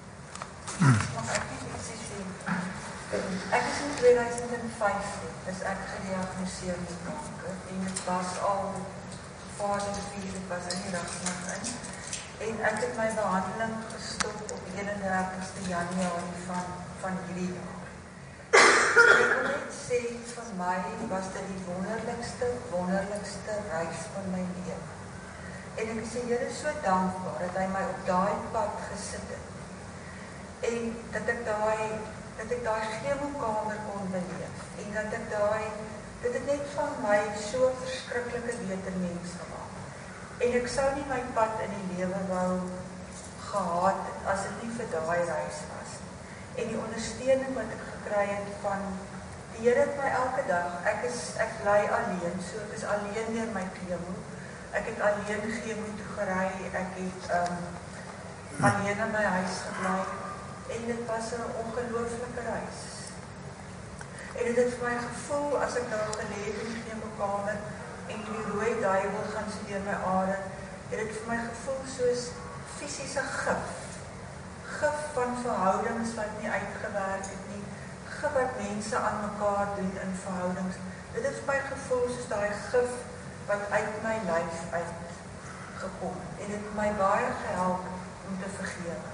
Ek is in 2005 is ek gediagnoseer met kanker en dit was al fase 4, dit was in die rigsnag in. En ek het my behandeling gestop op 31ste Januarie van hierdie jaar. Ek wil net sê, vir my was dit die wonderlikste reis van my lewe. En ek is die Here so dankbaar dat hy my op daai pad gesit het. En dat ek daai chemokamer kon beleef. En dat ek dit het net van my so verskriklike beter mens gemaak. En ek sou nie my pad in die lewe wou gehad het as dit nie vir daai reis was. En die ondersteuning wat ek gekry het van die Here het my elke dag, ek bly alleen, so ek is alleen deur my chemo. Ek het alleen chemo toe gery, ek het alleen in my huis gebly. En dit was 'n ongelooflike reis. En dit het vir my gevoel, as ek daar gelê het in die chemokamer, en die rooi duiwel gaan so deur my are, het dit vir my gevoel soos fisiese gif. Gif van verhoudings wat nie uitgewerk het nie, gif wat mense aan mekaar doen in verhoudings. Dit het vir my gevoel soos daai gif wat uit my lyf uitgekom en dit het my baie gehelp om te vergewe.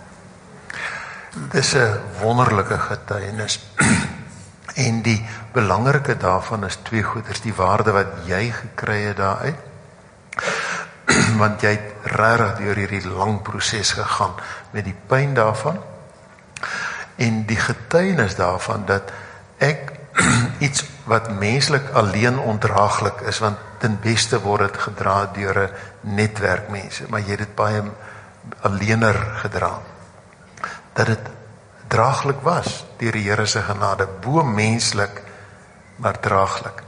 Dis 'n wonderlike getuienis. En die belangrike daarvan is twee goeders, die waarde wat jy gekry het daaruit, want jy het regtig deur hierdie lang proses gegaan met die pyn daarvan, en die getuienis daarvan dat ek iets wat menslik alleen ondraaglik is, want ten beste word dit gedra deur 'n netwerk mense, maar jy het dit baie alleener gedra, dat dit draaglik was deur die Here se genade, bo menslik, maar draaglik.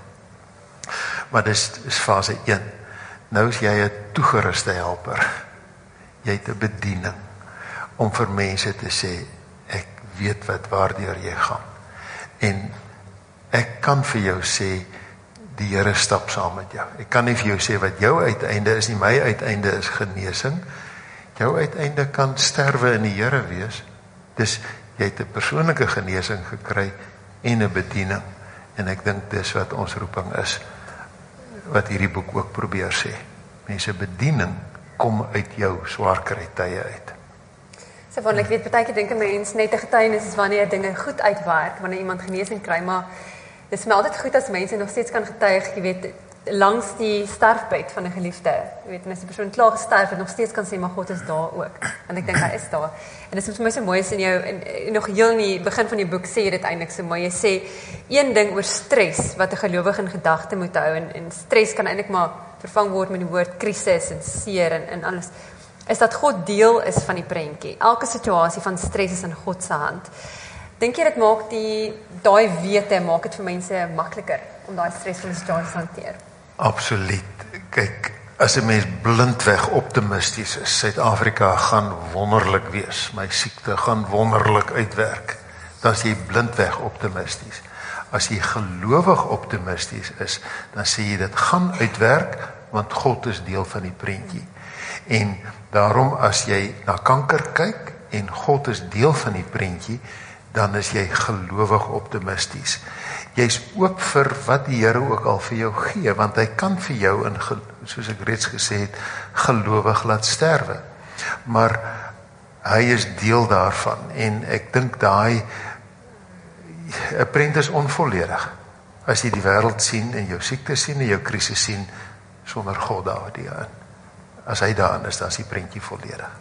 Maar dis fase 1. Nou is jy 'n toegeruste helper. Jy het 'n bediening om vir mense te sê, ek weet wat waardeur jy gaan. En ek kan vir jou sê, die Here stap saam met jou. Ek kan nie vir jou sê wat jou uiteinde is nie, my uiteinde is genesing. Jou uiteinde kan sterwe in die Here wees. Dus jy het 'n persoonlike genesing gekry en 'n bediening. En ek dink dis wat ons roeping is, wat hierdie boek ook probeer sê. Mense bediening kom uit jou swaar tye uit. So wanneer ek weet, partykeer dink 'n mens net 'n getuienis is wanneer dinge goed uitwerk, wanneer iemand genesing kry, maar dit is my altyd goed as mense nog steeds kan getuig, jy weet, langs die sterfbed van 'n geliefde. Jy weet, en as die persoon klaar gesterf het, nog steeds kan sê, maar God is daar ook. En ek dink hy is daar. En dit is vir my so mooi is in jou, en nog heel in die begin van die boek sê jy dit eintlik so mooi. Jy sê, een ding oor stres, wat 'n gelowige in gedagte moet hou, en stres kan eintlik maar vervang word met die woord krisis en seer en alles, is dat God deel is van die prentjie. Elke situasie van stres is in God se hand. Dink jy dit maak daai wete, maak dit vir mense makliker om daai stresvolle situasies te hanteer? Absoluut. Kyk, as 'n mens blindweg optimisties is, Suid-Afrika gaan wonderlik wees, my siekte gaan wonderlik uitwerk, dan is jy blindweg optimisties. As jy gelowig optimisties is, dan sê jy dit gaan uitwerk, want God is deel van die prentjie. En daarom as jy na kanker kyk, en God is deel van die prentjie, dan is jy gelowig optimisties. Jy's oop vir wat die Here ook al vir jou gee, want hy kan vir jou, soos ek reeds gesê het, gelowig laat sterwe. Maar hy is deel daarvan, en ek dink daai 'n prent is onvolledig. As jy die wêreld sien, en jou siekte sien, en jou krisis sien, sonder God daarin. As hy daarin is, dan is die prentjie volledig.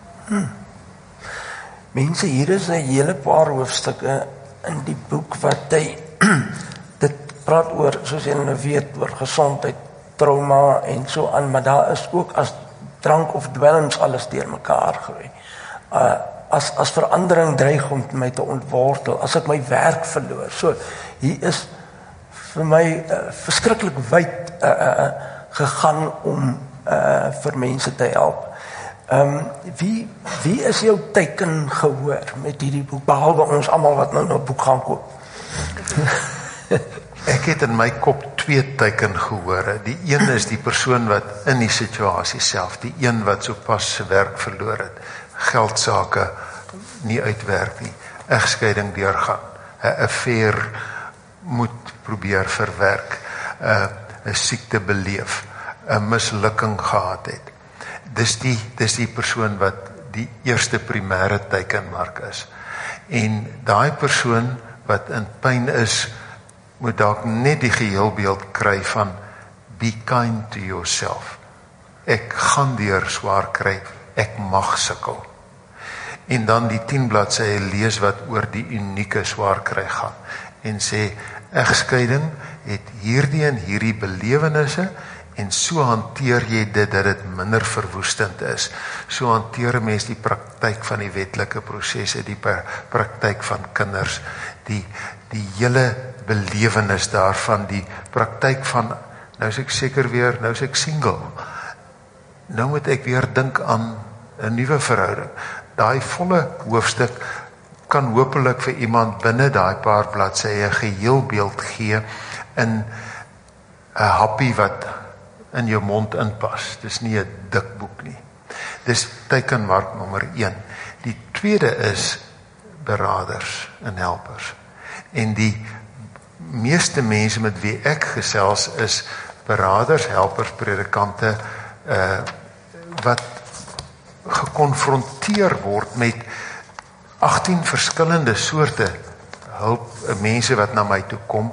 Mense, hier is 'n hele paar hoofstukke in die boek wat hy dit praat oor, soos jy nou weet, oor gesondheid, trauma en so aan, maar daar is ook as drank of dwelms alles deur mekaar gewy. As verandering dreig om my te ontwortel, as ek my werk verloor. So, hier is vir my verskriklik wyd gegaan om vir mense te help. Wie is jou teken gehoor met hierdie boek, behalwe ons almal wat nou 'n boek gaan koop? Ek het in my kop 2 teken gehore. Die een is die persoon wat in die situasie self, die een wat sopas sy werk verloor het, geldsake nie uitwerk nie, egskeiding deurgaan, 'n affair moet probeer verwerk, 'n siekte beleef, 'n mislukking gehad het. Dis die persoon wat die eerste primêre teikenmark is. En daai persoon wat in pyn is, moet dalk net die geheelbeeld kry van be kind to yourself. Ek gaan deur swaar kry, ek mag sukkel. En dan die 10 bladsye lees wat oor die unieke swaar kry gaan. En sê, egskeiding het hierdie en hierdie belewennisse, en so hanteer jy dit dat dit minder verwoestend is. So hanteer 'n mens die praktyk van die wetlike prosesse, die praktyk van kinders, die hele belewenis daarvan, die praktyk van, nou is ek seker weer, nou is ek single. Nou moet ek weer dink aan 'n nuwe verhouding. Daai volle hoofstuk kan hopelik vir iemand binne daai paar bladsye 'n geheelbeeld gee in 'n happie wat in jou mond inpas. Dis nie 'n dik boek nie. Dis teikenmark nommer 1. Die tweede is beraders en helpers. En die meeste mense met wie ek gesels is beraders, helpers, predikante wat gekonfronteer word met 18 verskillende soorte hulp, mense wat na my toe kom.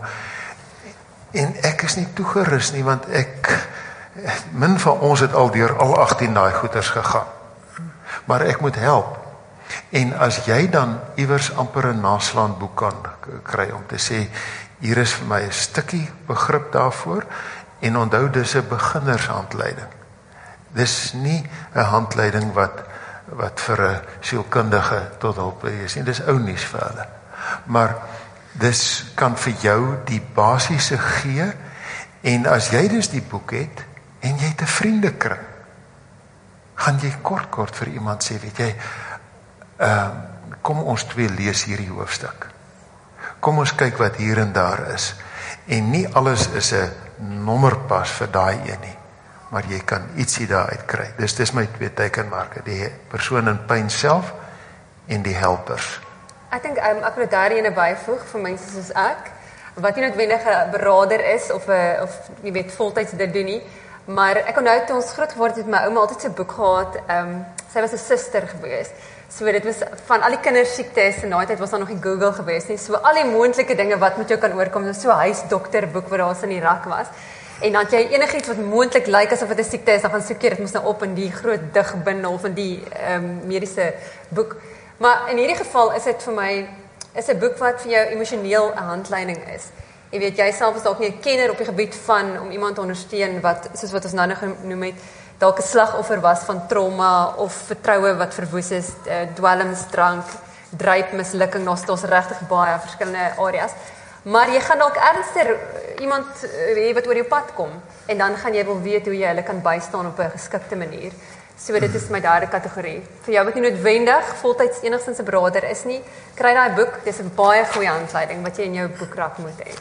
En ek is nie toegerus nie, want min van ons het al deur al 18 daai goeters gegaan. Maar ek moet help. En as jy dan iewers amper 'n naslaan boek kan kry om te sê, hier is vir my 'n stukkie begrip daarvoor, en onthou dis 'n beginnershandleiding. Dis nie 'n handleiding wat vir 'n sielkundige tot hulp is nie, dis ou nuus vir hulle. Maar dis kan vir jou die basiese gee, en as jy dus die boek het, en jy het 'n vriendekring, gaan jy kort vir iemand sê, weet jy, kom ons twee lees hierdie hoofstuk. Kom ons kyk wat hier en daar is. En nie alles is 'n nommerpas vir daai een nie, maar jy kan ietsie daaruit kry. Dis my twee teikenmarke, die persoon in pyn self en die helpers. Ek dink ek wil daar ene byvoeg vir mense soos ek, wat nie noodwendig 'n berader is of jy weet voltyds dit doen nie, maar ek onthou toe ons groot geword het, my ouma altyd so 'n boek gehad, sy was 'n suster gewees. So dit was van al die kindersiektes en daai tyd was daar nog nie Google gewees nie. So al die moontlike dinge wat met jou kan oorkom, so 'n huisdokter boek wat daar in die rak was. En dan jy enigiets wat moontlik lyk asof dit 'n siekte is, dan gaan soek jy dit mos nou op in die groot digbundel of in die mediese boek. Maar in hierdie geval is dit vir my is 'n boek wat vir jou emosioneel 'n handleiding is. Jy weet, jy self is dalk nie 'n kenner op die gebied van om iemand te ondersteun wat soos wat ons nou genoem het, dalk 'n slagoffer was van trauma of vertroue wat verwoes is, dwelms, drank, druip, mislukking, daar's regtig baie verskillende areas. Maar jy gaan dalk ernstiger iemand hê wat oor jou pad kom en dan gaan jy wil weet hoe jy hulle kan bystaan op 'n geskikte manier. So dit is my derde kategorie. Vir jou wat nie noodwendig voltyds enigstens 'n berader is nie, kry daai boek, dis 'n baie goeie handleiding wat jy in jou boekrak moet hê.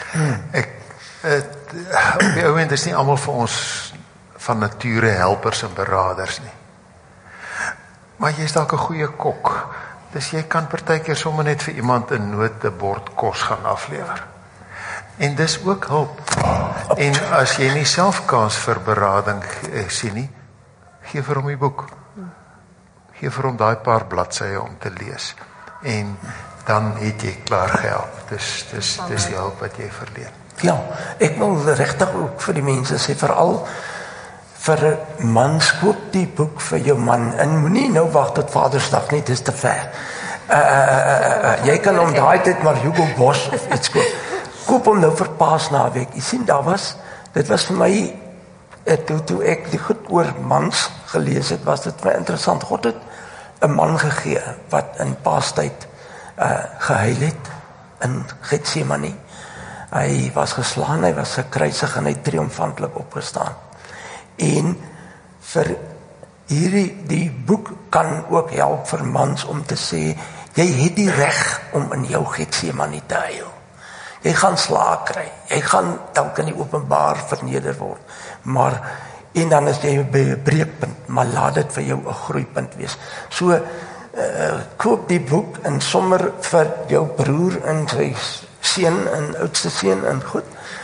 Op die ou end is nie almal vir ons van nature helpers en beraders nie. Maar jy is dalk 'n goeie kok. Dus jy kan partykeer sommer net vir iemand in nood 'n bord kos gaan aflewer. En dis ook hulp. En as jy nie self kans vir berading sien nie, gee vir hom die boek. Gee vir hom daai paar bladsye om te lees. En dan het jy klaar gehelp. Dis die hulp wat jy verleen. Ja, ek wil regtig ook vir die mense sê, veral vir mans, koop die boek vir jou man en moenie nou wag tot Vadersdag nie, dis te ver. Jy kan om daai tyd maar Hugo Boss of iets koop. Koop hom nou vir Paasnaweek. Jy sien, dit was vir my, toe ek die goed oor mans gelees het, was dit vir my interessant. God het 'n man gegee wat in Paastyd gehuil het in Getsemane. Hy was geslaan, hy was gekruisig en hy het triomfantlik opgestaan. En vir die boek kan ook help vir mans om te sê, jy het die reg om in jou Getsemane te huil. Jy gaan slaag kry, jy gaan dalk in die openbaar verneder word, maar, en dan is jy by 'n breekpunt, maar laat dit vir jou 'n groeipunt wees. So, koop die boek en sommer vir jou broer en sy seun en oudste seun en goed,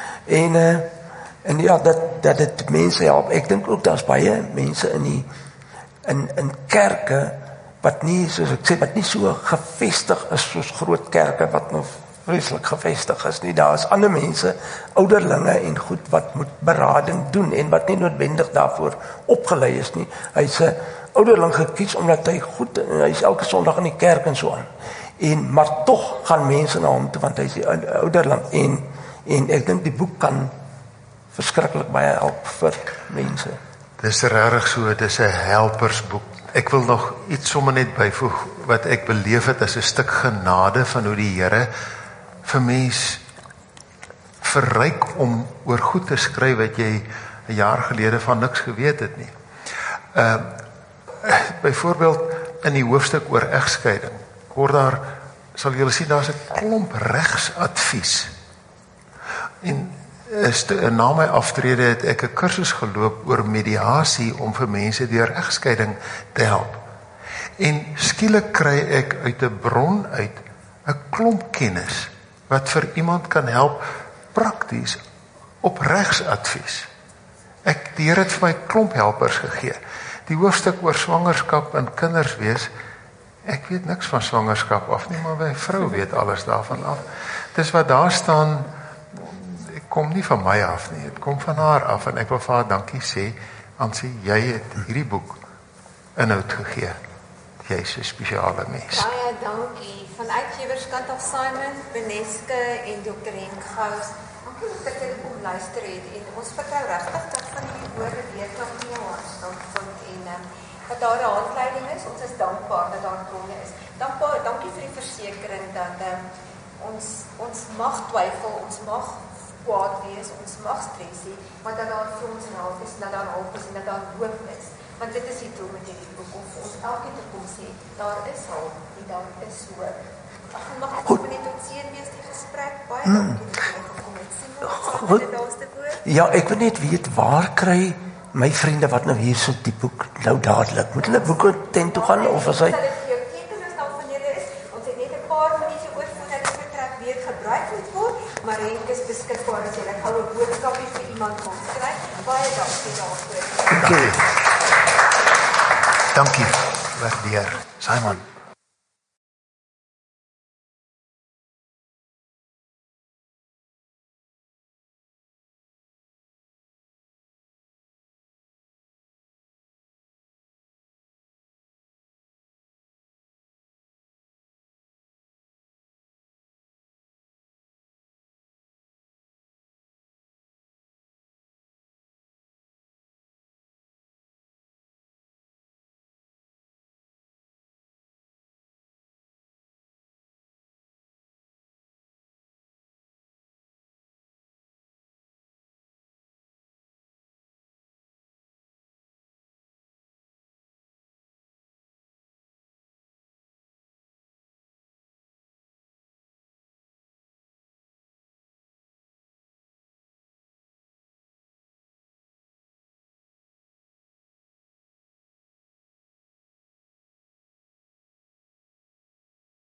en ja, dat dit mense help. Ek dink ook daar's baie mense in kerke wat nie, soos ek sê, wat nie so gevestig is soos groot kerke wat nog vreeslik gevestig is nie. Daar is ander mense, ouderlinge en goed wat moet berading doen en wat nie noodwendig daarvoor opgelei is nie. Hy is 'n ouderling gekies omdat hy goed, hy is elke Sondag in die kerk en so aan. Maar tog gaan mense na hom toe want hy is die ouderling en ek dink die boek kan verskriklik baie help vir mense. Dis regtig so, dis 'n helpersboek. Ek wil nog iets sommer net byvoeg wat ek beleef het as 'n stuk genade van hoe die Here vir mens verryk om oor goed te skryf wat jy 'n jaar gelede van niks geweet het nie. Byvoorbeeld in die hoofstuk oor egskeiding word daar, sal julle sien, daar's 'n klomp regsadvies. En na my aftrede het ek 'n kursus geloop oor mediasie om vir mense deur egskeiding te help. En skielik kry ek uit 'n bron uit 'n klomp kennis wat vir iemand kan help prakties op regsadvies. Die Here het vir my klomp helpers gegee. Die hoofstuk oor swangerskap en kinders wees, ek weet niks van swangerskap af nie, maar my vrou weet alles daarvan af. Dis wat daar staan, ek kom nie van my af nie, dit kom van haar af, en ek wil vir haar dankie sê, Ansie, jy het hierdie boek inhoud gegee. Jy's 'n spesiale mens. Baie dankie. Van uitgewerskant af Simon, Beneske en Dr. Henk Gous. Dankie dat julle kom luister het en ons vertrou regtig dat van hierdie woorde weerklank in jou hart staan vind en dat daar 'n handleiding is. Ons is dankbaar dat daar bronne is. Dankie vir die versekering dat ons mag twyfel, ons mag kwaad wees, ons mag stres hê, maar dat daar vir ons raad is, dat daar hulp is en dat daar hoop is. Want dit is die doel met hierdie boek, om vir ons elkeen te kom sê, daar is hulp en daar is hoop. Mag ek ook net tot seën wees die gesprek, baie dankie dat julle gekom het. Simon, die laaste woord? Ja, ek wil net weet, waar kry my vriende wat nou hier so die boek nou dadelik? Moet hulle boeke tent toe gaan, of is hy? Ons sal dit vir jou teken as daar van julle is. Ons het net 'n paar minute oor voordat die vertrek weer gebruik moet word, maar Henk is beskikbaar as jy 'n goue boodskapie vir iemand wil skryf. Baie dankie daarvoor. Dankie, waardeer. Simon.